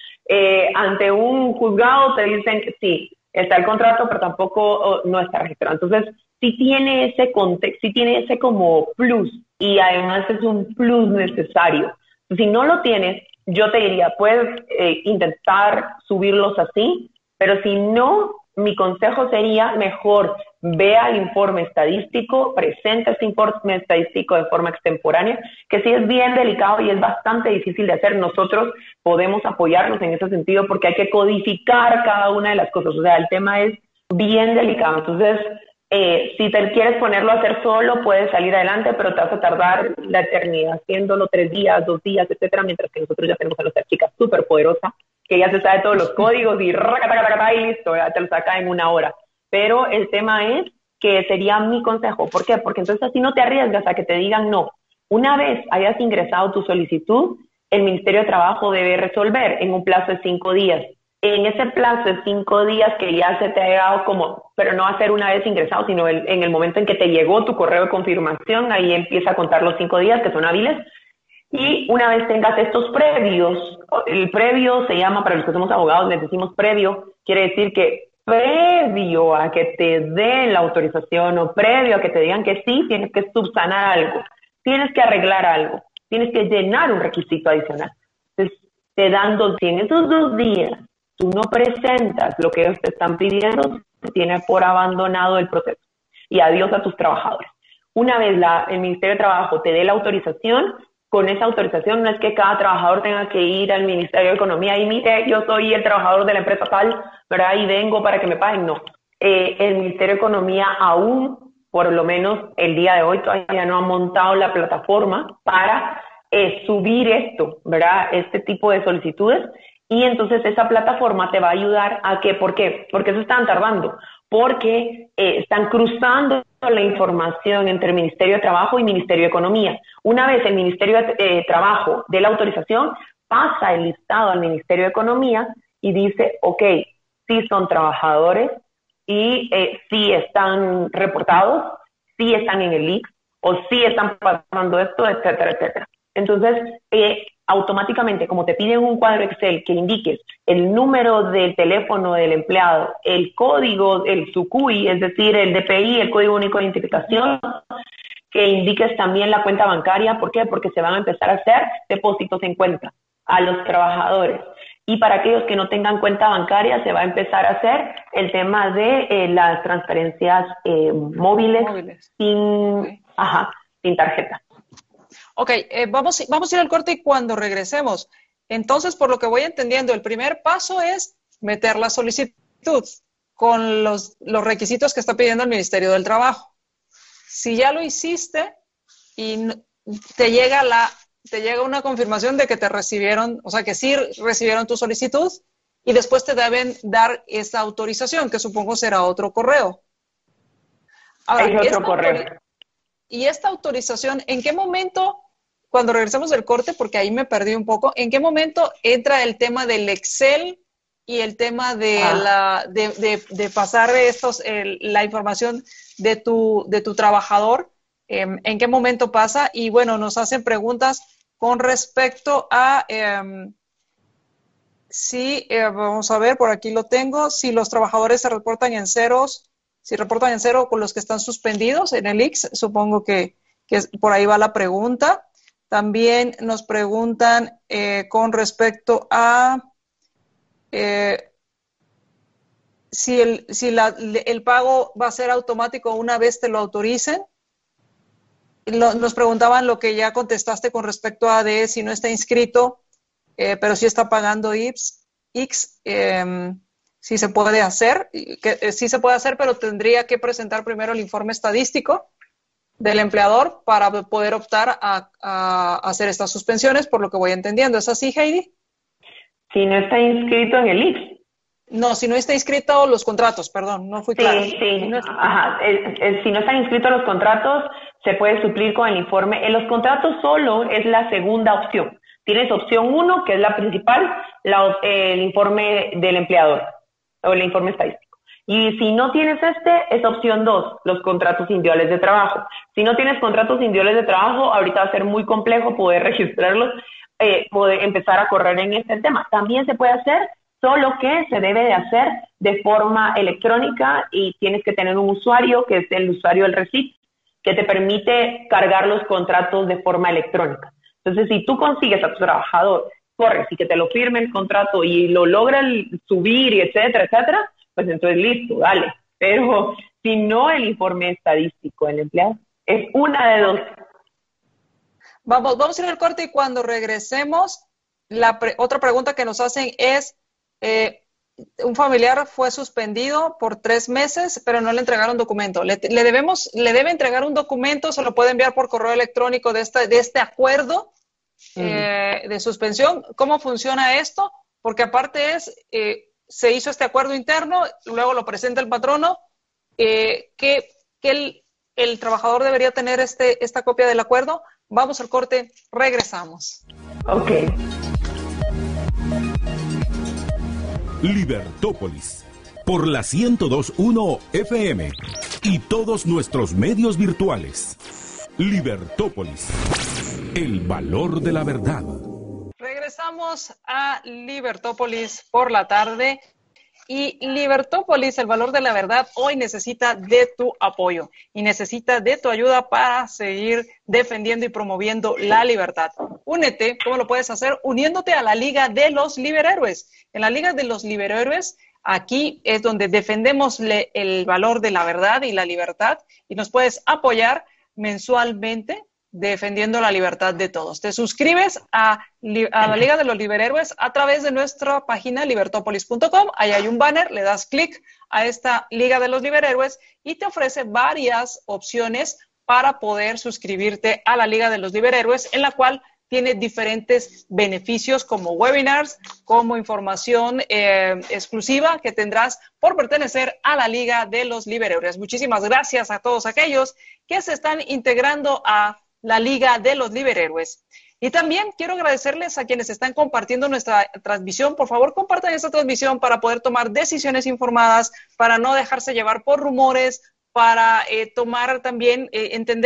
Eh, ante un juzgado te dicen que sí, está el contrato, pero tampoco oh, no está registrado. Entonces, sí tiene ese contexto, sí tiene ese como plus, y además es un plus necesario. Si no lo tienes, yo te diría, puedes eh, intentar subirlos así, pero si no, mi consejo sería mejor vea el informe estadístico, presenta este informe estadístico de forma extemporánea, que sí es bien delicado y es bastante difícil de hacer. Nosotros podemos apoyarnos en ese sentido porque hay que codificar cada una de las cosas. O sea, el tema es bien delicado. Entonces, eh, si te quieres ponerlo a hacer solo, puedes salir adelante, pero te vas a tardar la eternidad haciéndolo tres días, dos días, etcétera, mientras que nosotros ya tenemos a nuestra chica súper poderosa, que ya se sabe todos los códigos y racatacatacatá y listo, ya te lo saca en una hora. Pero el tema es que sería mi consejo. ¿Por qué? Porque entonces así no te arriesgas a que te digan no. Una vez hayas ingresado tu solicitud, el Ministerio de Trabajo debe resolver en un plazo de cinco días. En ese plazo de cinco días que ya se te ha llegado como, pero no va a ser una vez ingresado, sino el, en el momento en que te llegó tu correo de confirmación, ahí empieza a contar los cinco días que son hábiles. Y una vez tengas estos previos, el previo se llama, para los que somos abogados, les decimos previo, quiere decir que previo a que te den la autorización o previo a que te digan que sí, tienes que subsanar algo, tienes que arreglar algo, tienes que llenar un requisito adicional. Entonces, te dan dos, si en esos dos días tú no presentas lo que ellos te están pidiendo, te tiene por abandonado el proceso. Y adiós a tus trabajadores. Una vez la, el Ministerio de Trabajo te dé la autorización, con esa autorización no es que cada trabajador tenga que ir al Ministerio de Economía y mire, yo soy el trabajador de la empresa tal, ¿verdad? Y vengo para que me paguen. No. Eh, el Ministerio de Economía aún, por lo menos el día de hoy, todavía no ha montado la plataforma para eh, subir esto, ¿verdad? Este tipo de solicitudes. Y entonces esa plataforma te va a ayudar a que, ¿por qué? Porque eso están tardando. Porque eh, están cruzando la información entre el Ministerio de Trabajo y Ministerio de Economía. Una vez el Ministerio de eh, Trabajo dé la autorización, pasa el listado al Ministerio de Economía y dice, ok, sí son trabajadores y eh, sí están reportados, sí están en el I C S o sí están pasando esto, etcétera, etcétera. Entonces, eh, automáticamente, como te piden un cuadro Excel que indiques el número del teléfono del empleado, el código, el su C U I, es decir, el D P I, el Código Único de Identificación, que indiques también la cuenta bancaria. ¿Por qué? Porque se van a empezar a hacer depósitos en cuenta a los trabajadores. Y para aquellos que no tengan cuenta bancaria, se va a empezar a hacer el tema de eh, las transferencias eh, móviles, móviles sin, okay. ajá, sin tarjeta. Ok, eh, vamos, vamos a ir al corte y cuando regresemos. Entonces, por lo que voy entendiendo, el primer paso es meter la solicitud con los, los requisitos que está pidiendo el Ministerio del Trabajo. Si ya lo hiciste y te llega la, te llega una confirmación de que te recibieron, o sea, que sí recibieron tu solicitud y después te deben dar esa autorización, que supongo será otro correo. Ahora, es otro correo. Y esta autorización, ¿en qué momento, cuando regresemos del corte, porque ahí me perdí un poco, ¿en qué momento entra el tema del Excel y el tema de, ah. la, de, de, de pasar estos, el, la información de tu, de tu trabajador? Eh, ¿En qué momento pasa? Y bueno, nos hacen preguntas con respecto a eh, si, eh, vamos a ver, por aquí lo tengo, si los trabajadores se reportan en ceros, si reportan en cero con los que están suspendidos en el I X S, supongo que, que por ahí va la pregunta. También nos preguntan eh, con respecto a eh, si, el, si la, el pago va a ser automático una vez te lo autoricen. Lo, nos preguntaban lo que ya contestaste con respecto a de si no está inscrito, eh, pero sí está pagando I X S. Eh, Sí se puede hacer, que, eh, sí se puede hacer, pero tendría que presentar primero el informe estadístico del empleador para poder optar a, a hacer estas suspensiones, por lo que voy entendiendo. ¿Es así, Heidi? Si no está inscrito en el I X S. No, si no está inscrito los contratos, perdón, no fui clara. Sí, sí, no está... Ajá. El, el, si no están inscritos los contratos, se puede suplir con el informe. En los contratos solo es la segunda opción. Tienes opción uno, que es la principal, la, el informe del empleador o el informe estadístico. Y si no tienes este, es opción dos, los contratos individuales de trabajo. Si no tienes contratos individuales de trabajo, ahorita va a ser muy complejo poder registrarlos, eh, poder empezar a correr en este tema. También se puede hacer, solo que se debe de hacer de forma electrónica y tienes que tener un usuario, que es el usuario del RECIT, que te permite cargar los contratos de forma electrónica. Entonces, si tú consigues a tu trabajador, corres y que te lo firme el contrato y lo logra subir y etcétera, etcétera, pues entonces listo, dale. Pero si no, el informe estadístico del empleado es una de dos. Vamos, vamos a ir al corte y cuando regresemos, la pre otra pregunta que nos hacen es, eh, un familiar fue suspendido por tres meses, pero no le entregaron documento. Le, le debemos, le debe entregar un documento, se lo puede enviar por correo electrónico de este, de este acuerdo Eh, de suspensión. ¿Cómo funciona esto? Porque aparte es, eh, se hizo este acuerdo interno, luego lo presenta el patrono, eh, que, que el, el trabajador debería tener este, esta copia del acuerdo. Vamos al corte, regresamos. Ok. Libertópolis, por la ciento dos punto uno F M y todos nuestros medios virtuales. Libertópolis, el valor de la verdad. Regresamos a Libertópolis por la tarde y Libertópolis, el valor de la verdad, hoy necesita de tu apoyo y necesita de tu ayuda para seguir defendiendo y promoviendo la libertad. Únete, ¿cómo lo puedes hacer? Uniéndote a la Liga de los Liberhéroes. En la Liga de los Liberhéroes, aquí es donde defendemos le, el valor de la verdad y la libertad y nos puedes apoyar mensualmente defendiendo la libertad de todos. Te suscribes a, a la Liga de los Liberhéroes a través de nuestra página libertópolis punto com. Ahí hay un banner, le das clic a esta Liga de los Liberhéroes y te ofrece varias opciones para poder suscribirte a la Liga de los Liberhéroes, en la cual tiene diferentes beneficios como webinars, como información eh, exclusiva que tendrás por pertenecer a la Liga de los Liberhéroes. Muchísimas gracias a todos aquellos que se están integrando a la Liga de los Liberhéroes. Y también quiero agradecerles a quienes están compartiendo nuestra transmisión. Por favor, compartan esta transmisión para poder tomar decisiones informadas, para no dejarse llevar por rumores, para eh, tomar también, eh, entender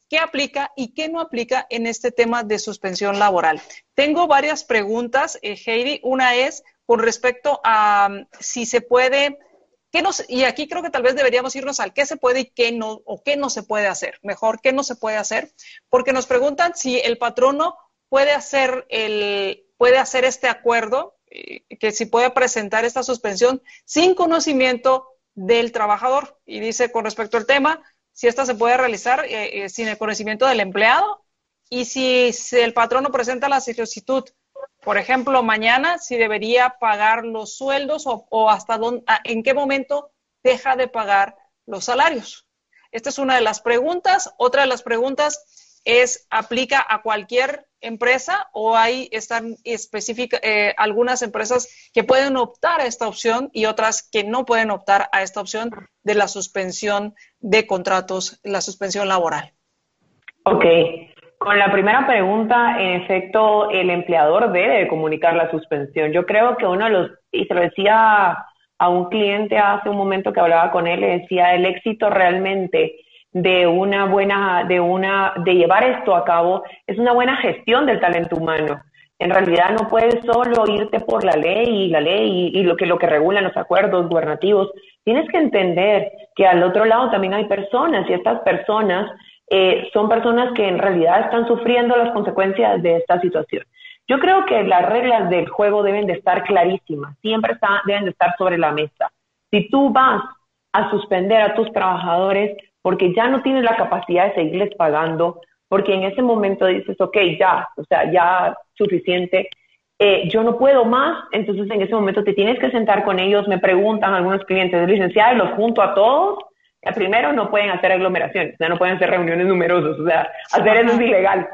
qué aplica y qué no aplica en este tema de suspensión laboral. Tengo varias preguntas, eh, Heidi. Una es con respecto a um, si se puede, qué nos, y aquí creo que tal vez deberíamos irnos al qué se puede y qué no, o qué no se puede hacer. Mejor, qué no se puede hacer, porque nos preguntan si el patrono puede hacer, el, puede hacer este acuerdo, eh, que si puede presentar esta suspensión sin conocimiento del trabajador. Y dice con respecto al tema, si esta se puede realizar eh, eh, sin el conocimiento del empleado, y si, si el patrono presenta la solicitud, por ejemplo, mañana, si debería pagar los sueldos o, o hasta dónde, en qué momento deja de pagar los salarios. Esta es una de las preguntas. Otra de las preguntas es, ¿aplica a cualquier empresa o hay están específicas eh, algunas empresas que pueden optar a esta opción y otras que no pueden optar a esta opción de la suspensión de contratos, la suspensión laboral? Ok, con la primera pregunta, en efecto, el empleador debe comunicar la suspensión. Yo creo que uno de los, y se lo decía a un cliente hace un momento que hablaba con él, le decía, el éxito realmente de una buena, de una, de llevar esto a cabo es una buena gestión del talento humano. En realidad no puedes solo irte por la ley y la ley y, y lo que lo que regulan los acuerdos gubernativos. Tienes que entender que al otro lado también hay personas y estas personas eh, son personas que en realidad están sufriendo las consecuencias de esta situación. Yo creo que las reglas del juego deben de estar clarísimas, siempre está, deben de estar sobre la mesa. Si tú vas a suspender a tus trabajadores porque ya no tienes la capacidad de seguirles pagando, porque en ese momento dices, ok, ya, o sea, ya suficiente, eh, yo no puedo más, entonces en ese momento te tienes que sentar con ellos, me preguntan algunos clientes, licenciada, y los junto a todos. Primero, no pueden hacer aglomeraciones, o sea, no pueden hacer reuniones numerosas, o sea, hacer eso es ilegal.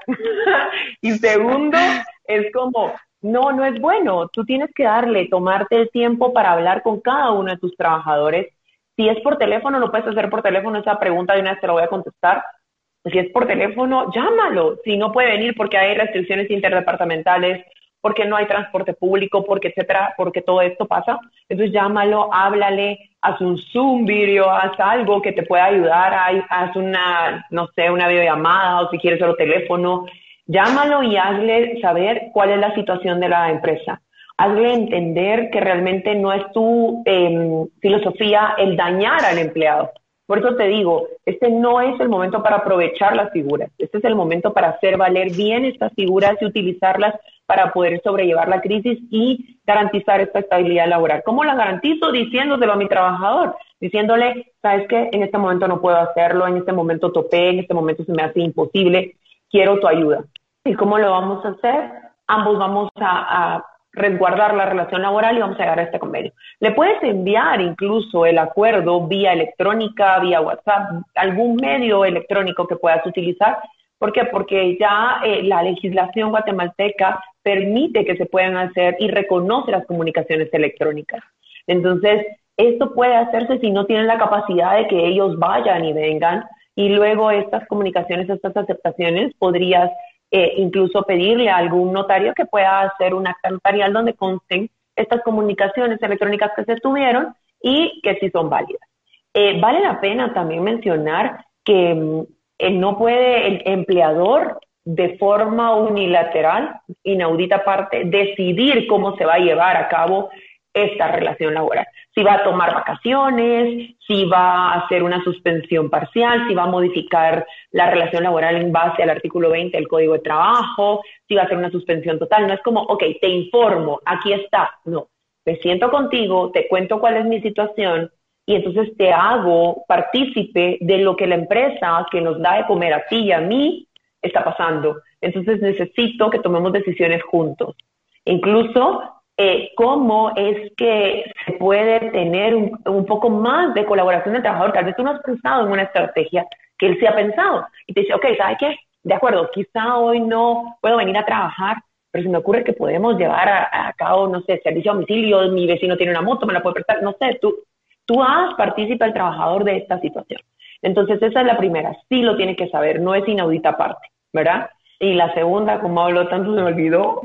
Y segundo, es como, no, no es bueno, tú tienes que darle, tomarte el tiempo para hablar con cada uno de tus trabajadores. Si es por teléfono, lo puedes hacer por teléfono, esa pregunta de una vez te la voy a contestar. Si es por teléfono, llámalo. Si no puede venir porque hay restricciones interdepartamentales, porque no hay transporte público, porque etcétera, porque todo esto pasa, entonces llámalo, háblale, haz un Zoom video, haz algo que te pueda ayudar, haz una, no sé, una videollamada o si quieres solo teléfono, llámalo y hazle saber cuál es la situación de la empresa. Hazle entender que realmente no es tu eh, filosofía el dañar al empleado. Por eso te digo, este no es el momento para aprovechar las figuras. Este es el momento para hacer valer bien estas figuras y utilizarlas para poder sobrellevar la crisis y garantizar esta estabilidad laboral. ¿Cómo la garantizo? Diciéndoselo a mi trabajador, diciéndole, ¿sabes qué? En este momento no puedo hacerlo, en este momento topé, en este momento se me hace imposible, quiero tu ayuda. ¿Y cómo lo vamos a hacer? Ambos vamos a... a resguardar la relación laboral y vamos a llegar a este convenio. Le puedes enviar incluso el acuerdo vía electrónica, vía WhatsApp, algún medio electrónico que puedas utilizar. ¿Por qué? Porque ya eh, la legislación guatemalteca permite que se puedan hacer y reconoce las comunicaciones electrónicas. Entonces, esto puede hacerse si no tienen la capacidad de que ellos vayan y vengan y luego estas comunicaciones, estas aceptaciones, podrías Eh, incluso pedirle a algún notario que pueda hacer un acta notarial donde consten estas comunicaciones electrónicas que se tuvieron y que sí son válidas. Eh, vale la pena también mencionar que eh, no puede el empleador de forma unilateral, inaudita aparte, decidir cómo se va a llevar a cabo esta relación laboral. Si va a tomar vacaciones, si va a hacer una suspensión parcial, si va a modificar la relación laboral en base al artículo veinte del Código de Trabajo, si va a hacer una suspensión total. No es como, ok, te informo, aquí está. No, me siento contigo, te cuento cuál es mi situación y entonces te hago partícipe de lo que la empresa que nos da de comer a ti y a mí está pasando. Entonces necesito que tomemos decisiones juntos. Incluso Eh, cómo es que se puede tener un, un poco más de colaboración del trabajador. Tal vez tú no has pensado en una estrategia que él sí ha pensado y te dice, ok, ¿sabes qué? De acuerdo, quizá hoy no puedo venir a trabajar, pero se me ocurre que podemos llevar a, a cabo, no sé, servicio a domicilio, mi vecino tiene una moto, me la puede prestar, no sé, tú, tú haz participa al trabajador de esta situación. Entonces esa es la primera, sí lo tiene que saber, no es inaudita aparte, ¿verdad? Y la segunda, como habló tanto, se me olvidó.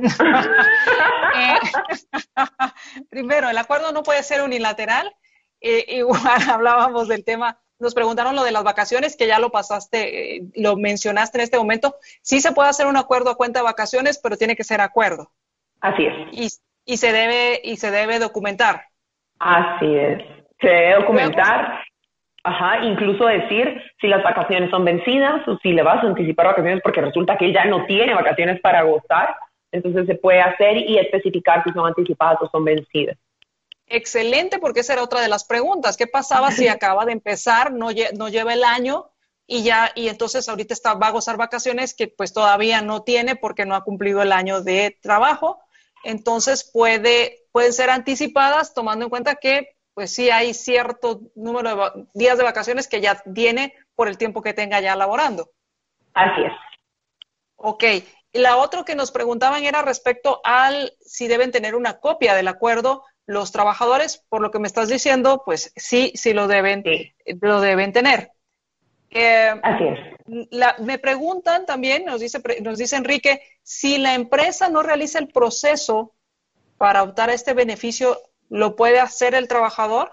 eh, primero, el acuerdo no puede ser unilateral. Eh, igual hablábamos del tema nos preguntaron lo de las vacaciones, que ya lo pasaste, eh, lo mencionaste en este momento. Sí se puede hacer un acuerdo a cuenta de vacaciones, pero tiene que ser acuerdo. Así es. Y, y se debe, y se debe documentar. Así es. Se debe documentar, ajá, incluso decir si las vacaciones son vencidas o si le vas a anticipar vacaciones porque resulta que ya no tiene vacaciones para gozar. Entonces se puede hacer y especificar si son anticipadas o son vencidas. Excelente, porque esa era otra de las preguntas. ¿Qué pasaba si acaba de empezar, no, lle no lleva el año y ya, y entonces ahorita está, va a gozar vacaciones que pues todavía no tiene porque no ha cumplido el año de trabajo? Entonces puede, pueden ser anticipadas tomando en cuenta que pues sí hay cierto número de días de vacaciones que ya tiene por el tiempo que tenga ya laborando. Así es. Ok. Y la otra que nos preguntaban era respecto al si deben tener una copia del acuerdo los trabajadores. Por lo que me estás diciendo, pues sí, sí lo deben, sí. lo deben tener. Eh, Así es. La, me preguntan también, nos dice, nos dice Enrique, si la empresa no realiza el proceso para optar a este beneficio, ¿lo puede hacer el trabajador?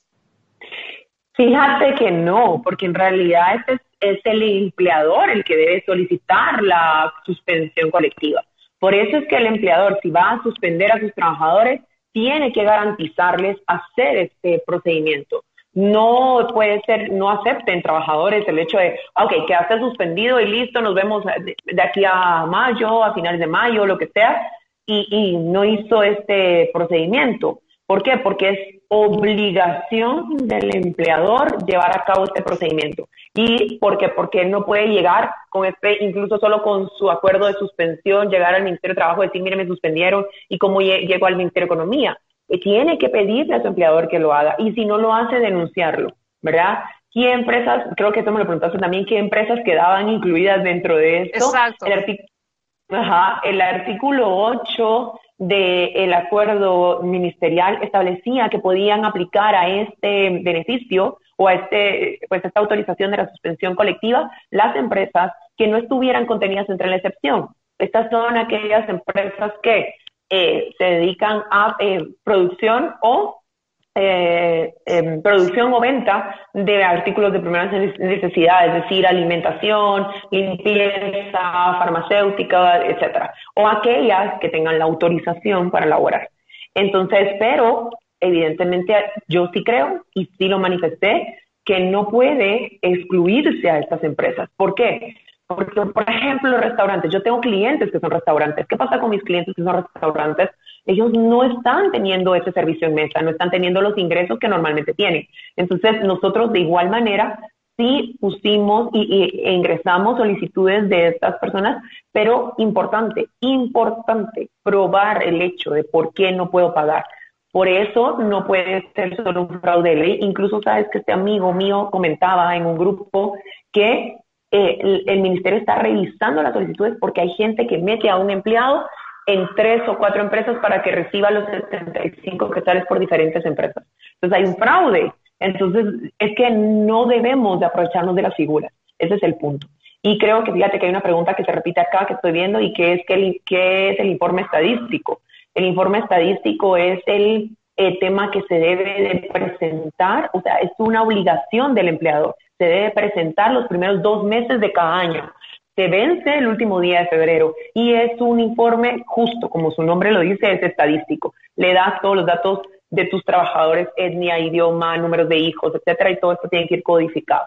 Fíjate que no, porque en realidad este es, es el empleador el que debe solicitar la suspensión colectiva. Por eso es que el empleador, si va a suspender a sus trabajadores, tiene que garantizarles hacer este procedimiento. No puede ser, no acepten trabajadores el hecho de, ok, quedaste suspendido y listo, nos vemos de, de aquí a mayo, a finales de mayo, lo que sea, y, y no hizo este procedimiento. ¿Por qué? Porque es obligación del empleador llevar a cabo este procedimiento. ¿Y por qué? Porque no puede llegar con este, incluso solo con su acuerdo de suspensión, llegar al Ministerio de Trabajo y decir, mire, me suspendieron, y cómo llego al Ministerio de Economía. Tiene que pedirle a su empleador que lo haga, y si no lo hace, denunciarlo, ¿verdad? ¿Qué empresas, creo que eso me lo preguntaste también, qué empresas quedaban incluidas dentro de esto? Exacto. El, artic Ajá, el artículo ocho del acuerdo ministerial establecía que podían aplicar a este beneficio o a este, pues esta autorización de la suspensión colectiva las empresas que no estuvieran contenidas entre la excepción. Estas son aquellas empresas que eh, se dedican a eh, producción o Eh, eh, producción o venta de artículos de primera necesidad, es decir, alimentación, limpieza, farmacéutica, etcétera, o aquellas que tengan la autorización para laborar. Entonces, pero evidentemente yo sí creo y sí lo manifesté que no puede excluirse a estas empresas. ¿Por qué? Porque, por ejemplo, los restaurantes, yo tengo clientes que son restaurantes. ¿Qué pasa con mis clientes que son restaurantes? Ellos no están teniendo ese servicio en mesa, no están teniendo los ingresos que normalmente tienen. Entonces, nosotros de igual manera sí pusimos y, y, e ingresamos solicitudes de estas personas, pero importante, importante, probar el hecho de por qué no puedo pagar. Por eso no puede ser solo un fraude de ley. Incluso sabes que este amigo mío comentaba en un grupo que eh, el, el ministerio está revisando las solicitudes porque hay gente que mete a un empleado en tres o cuatro empresas para que reciba los setenta y cinco quetzales por diferentes empresas. Entonces hay un fraude. Entonces es que no debemos de aprovecharnos de las figuras. Ese es el punto. Y creo que fíjate que hay una pregunta que se repite acá que estoy viendo y que es que el, ¿qué es el informe estadístico? El informe estadístico es el eh, tema que se debe de presentar, o sea, es una obligación del empleador. Se debe presentar los primeros dos meses de cada año. Se vence el último día de febrero y es un informe justo, como su nombre lo dice, es estadístico. Le das todos los datos de tus trabajadores, etnia, idioma, números de hijos, etcétera, y todo esto tiene que ir codificado.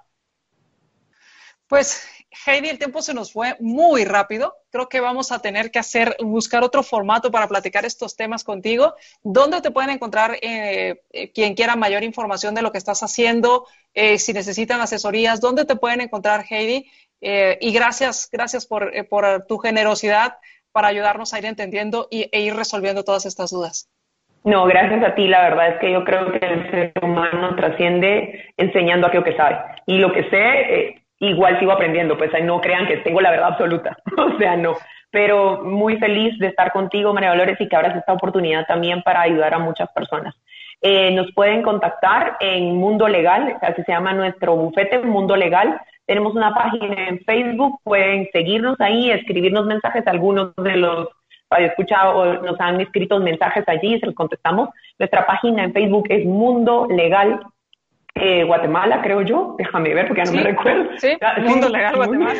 Pues, Heidi, el tiempo se nos fue muy rápido. Creo que vamos a tener que hacer, buscar otro formato para platicar estos temas contigo. ¿Dónde te pueden encontrar eh, eh, quien quiera mayor información de lo que estás haciendo? Eh, si necesitan asesorías, ¿dónde te pueden encontrar, Heidi? Eh, y gracias, gracias por, eh, por tu generosidad para ayudarnos a ir entendiendo y, e ir resolviendo todas estas dudas. No, gracias a ti. La verdad es que yo creo que el ser humano trasciende enseñando aquello que sabe. Y lo que sé, eh, igual sigo aprendiendo. Pues no crean que tengo la verdad absoluta. O sea, no. Pero muy feliz de estar contigo, María Dolores, y que abras esta oportunidad también para ayudar a muchas personas. Eh, nos pueden contactar en Mundo Legal, así se llama nuestro bufete, Mundo Legal. Tenemos una página en Facebook, pueden seguirnos ahí, escribirnos mensajes. Algunos de los radioescuchados nos han escrito mensajes allí y se los contestamos. Nuestra página en Facebook es Mundo Legal eh, Guatemala, creo yo. Déjame ver porque ya no sí, me recuerdo. Sí, ah, Mundo sí, Legal Guatemala.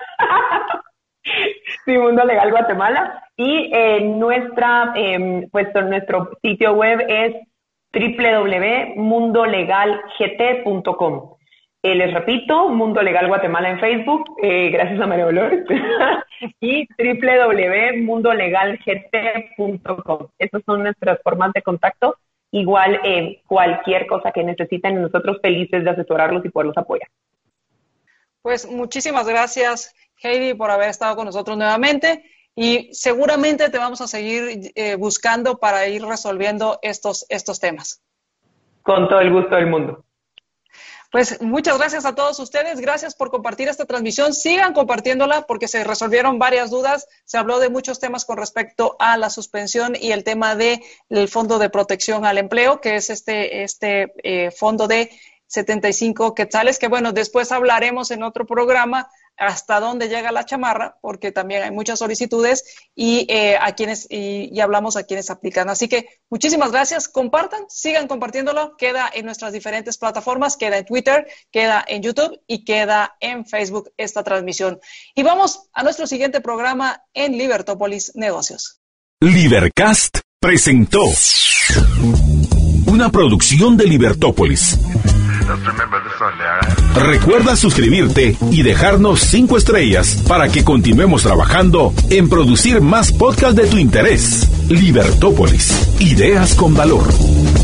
Sí, Mundo Legal Guatemala. Y eh, nuestra, eh, pues nuestro sitio web es doble u doble u doble u punto mundo legal g t punto com. Eh, les repito, Mundo Legal Guatemala en Facebook, eh, gracias a María Dolores, y doble u doble u doble u punto mundo legal g t punto com. Esas son nuestras formas de contacto. Igual, eh, cualquier cosa que necesiten, nosotros felices de asesorarlos y poderlos apoyar. Pues muchísimas gracias, Heidi, por haber estado con nosotros nuevamente. Y seguramente te vamos a seguir eh, buscando para ir resolviendo estos, estos temas. Con todo el gusto del mundo. Pues muchas gracias a todos ustedes, gracias por compartir esta transmisión, sigan compartiéndola porque se resolvieron varias dudas, se habló de muchos temas con respecto a la suspensión y el tema del Fondo de Protección al Empleo, que es este, este eh, fondo de setenta y cinco quetzales, que bueno, después hablaremos en otro programa hasta dónde llega la chamarra, porque también hay muchas solicitudes y eh, a quienes y, y hablamos a quienes aplican. Así que muchísimas gracias, compartan, sigan compartiéndolo, queda en nuestras diferentes plataformas, queda en Twitter, queda en YouTube y queda en Facebook esta transmisión. Y vamos a nuestro siguiente programa en Libertópolis Negocios. Libercast presentó una producción de Libertópolis. Recuerda suscribirte y dejarnos cinco estrellas para que continuemos trabajando en producir más podcasts de tu interés. Libertópolis, ideas con valor.